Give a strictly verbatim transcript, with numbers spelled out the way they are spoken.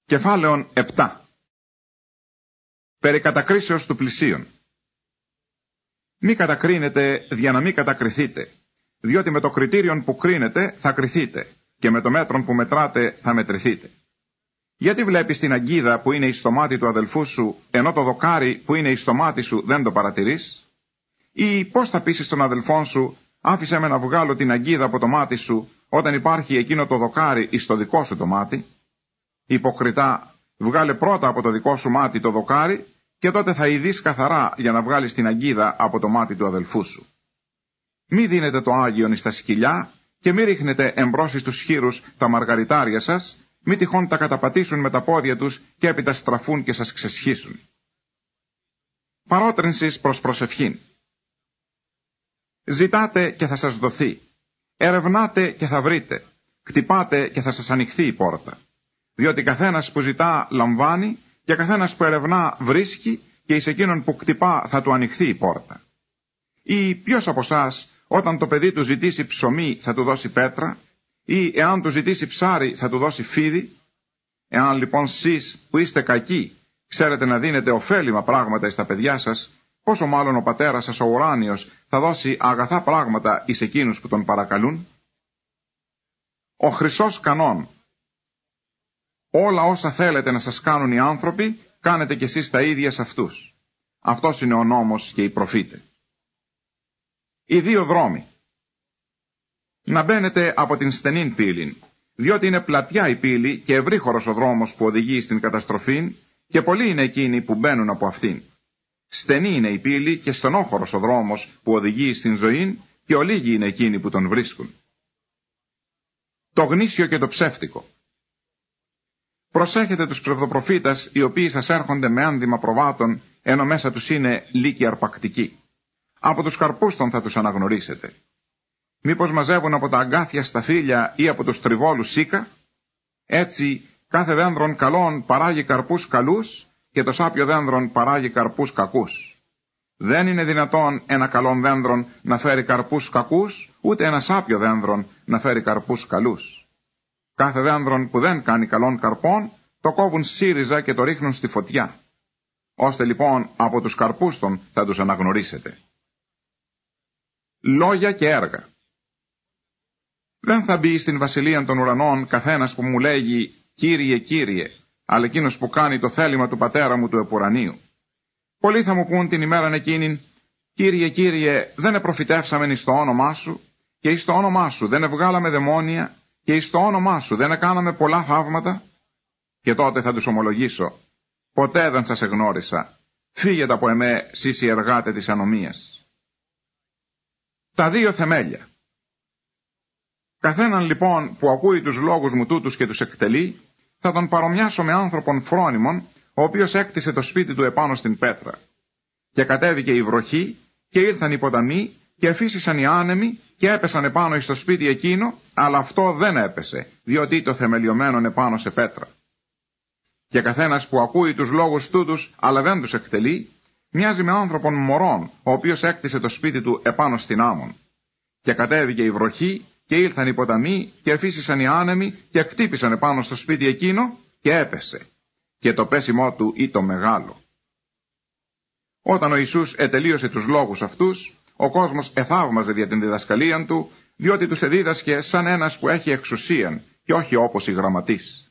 Κεφάλαιον επτά. Περί κατακρίσεως του πλησίον. Μη κατακρίνετε δια να μη κατακριθείτε, διότι με το κριτήριον που κρίνετε θα κριθείτε, και με το μέτρον που μετράτε θα μετρηθείτε. Γιατί βλέπεις την αγκίδα που είναι εις το μάτι του αδελφού σου, ενώ το δοκάρι που είναι εις το μάτι σου δεν το παρατηρείς? Ή πώς θα πείσεις τον αδελφόν σου, άφησε με να βγάλω την αγκίδα από το μάτι σου, όταν υπάρχει εκείνο το δοκάρι εις το δικό σου το μάτι? Υποκριτά, βγάλε πρώτα από το δικό σου μάτι το δοκάρι, και τότε θα ειδείς καθαρά για να βγάλεις την αγκίδα από το μάτι του αδελφού σου. Μη δίνετε το άγιον εις τα σκυλιά, και μη ρίχνετε εμπρός εις τους χοίρους τα μαργαριτάρια σας, μη τυχόν τα καταπατήσουν με τα πόδια τους και έπειτα στραφούν και σας ξεσχίσουν. Παρότρινσης προς προσευχήν. Ζητάτε και θα σας δοθεί. Ερευνάτε και θα βρείτε. Κτυπάτε και θα σας ανοιχθεί η πόρτα. Διότι καθένας που ζητά λαμβάνει, και καθένας που ερευνά βρίσκει, και εις εκείνον που κτυπά θα του ανοιχθεί η πόρτα. Ή ποιος από εσάς, όταν το παιδί του ζητήσει ψωμί θα του δώσει πέτρα, ή εάν του ζητήσει ψάρι θα του δώσει φίδι? Εάν λοιπόν εσείς που είστε κακοί ξέρετε να δίνετε ωφέλιμα πράγματα εις τα παιδιά σας, πόσο μάλλον ο πατέρας σας ο ουράνιος θα δώσει αγαθά πράγματα εις εκείνους που τον παρακαλούν? Ο χρυσός κανόν. Όλα όσα θέλετε να σας κάνουν οι άνθρωποι, κάνετε κι εσείς τα ίδια σε αυτούς. Αυτός είναι ο νόμος και οι προφήτε. Οι δύο δρόμοι. Να μπαίνετε από την στενήν πύλην, διότι είναι πλατιά η πύλη και ευρύχωρος ο δρόμος που οδηγεί στην καταστροφήν, και πολλοί είναι εκείνοι που μπαίνουν από αυτήν. Στενή είναι η πύλη και στενόχωρος ο δρόμος που οδηγεί στην ζωήν, και ολίγοι είναι εκείνοι που τον βρίσκουν. Το γνήσιο και το ψεύτικο. Προσέχετε τους ψευδοπροφήτας, οι οποίοι σας έρχονται με άνδημα προβάτων, ενώ μέσα τους είναι λύκοι αρπακτικοί. Από τους καρπούς των θα τους αναγνωρίσετε. Μήπως μαζεύουν από τα αγκάθια σταφύλια ή από τους τριβόλους σίκα? Έτσι κάθε δένδρον καλών παράγει καρπούς καλούς, και το σάπιο δένδρον παράγει καρπούς κακούς. Δεν είναι δυνατόν ένα καλόν δένδρον να φέρει καρπούς κακούς, ούτε ένα σάπιο δένδρον να φέρει καρπούς καλούς. Κάθε δένδρον που δεν κάνει καλών καρπών, το κόβουν σύριζα και το ρίχνουν στη φωτιά. Ώστε λοιπόν από τους καρπούς των θα τους αναγνωρίσετε. Λόγια και έργα. Δεν θα μπει στην βασιλεία των ουρανών καθένας που μου λέγει «Κύριε, Κύριε», αλλά εκείνος που κάνει το θέλημα του πατέρα μου του επουρανίου. Πολλοί θα μου πούν την ημέραν εκείνην «Κύριε, Κύριε, δεν επροφητεύσαμεν εις το όνομά σου, και εις το όνομά σου δεν ευγάλαμε δαιμόνια, και εις το όνομά σου δεν έκαναμε πολλά θαύματα?» Και τότε θα τους ομολογήσω «Ποτέ δεν σας εγνώρισα, φύγετε από εμέ, σεις οι εργάτε της ανομίας». Τα δύο θεμέλια. Καθέναν λοιπόν που ακούει τους λόγους μου τούτους και τους εκτελεί, θα τον παρομοιάσω με άνθρωπον φρόνιμον, ο οποίος έκτισε το σπίτι του επάνω στην πέτρα. Και κατέβηκε η βροχή, και ήρθαν οι ποταμοί, και εφύσισαν οι άνεμοι, και έπεσαν επάνω εις το σπίτι εκείνο, αλλά αυτό δεν έπεσε, διότι το θεμελιωμένον επάνω σε πέτρα. Και καθένας που ακούει τους λόγους τούτους, αλλά δεν τους εκτελεί, μοιάζει με άνθρωπον μωρών, ο οποίος έκτισε το σπίτι του επάνω στην άμμον. Και κατέβηκε η βροχή, και ήλθαν οι ποταμοί, και εφύσισαν οι άνεμοι, και χτύπησαν επάνω στο σπίτι εκείνο, και έπεσε. Και το πέσιμό του ήταν μεγάλο. Όταν ο Ιησούς ετελείωσε τους λόγους αυτούς, ο κόσμος εθαύμαζε δια την διδασκαλίαν του, διότι τους εδίδασκε σαν ένας που έχει εξουσίαν, και όχι όπως οι γραμματείς.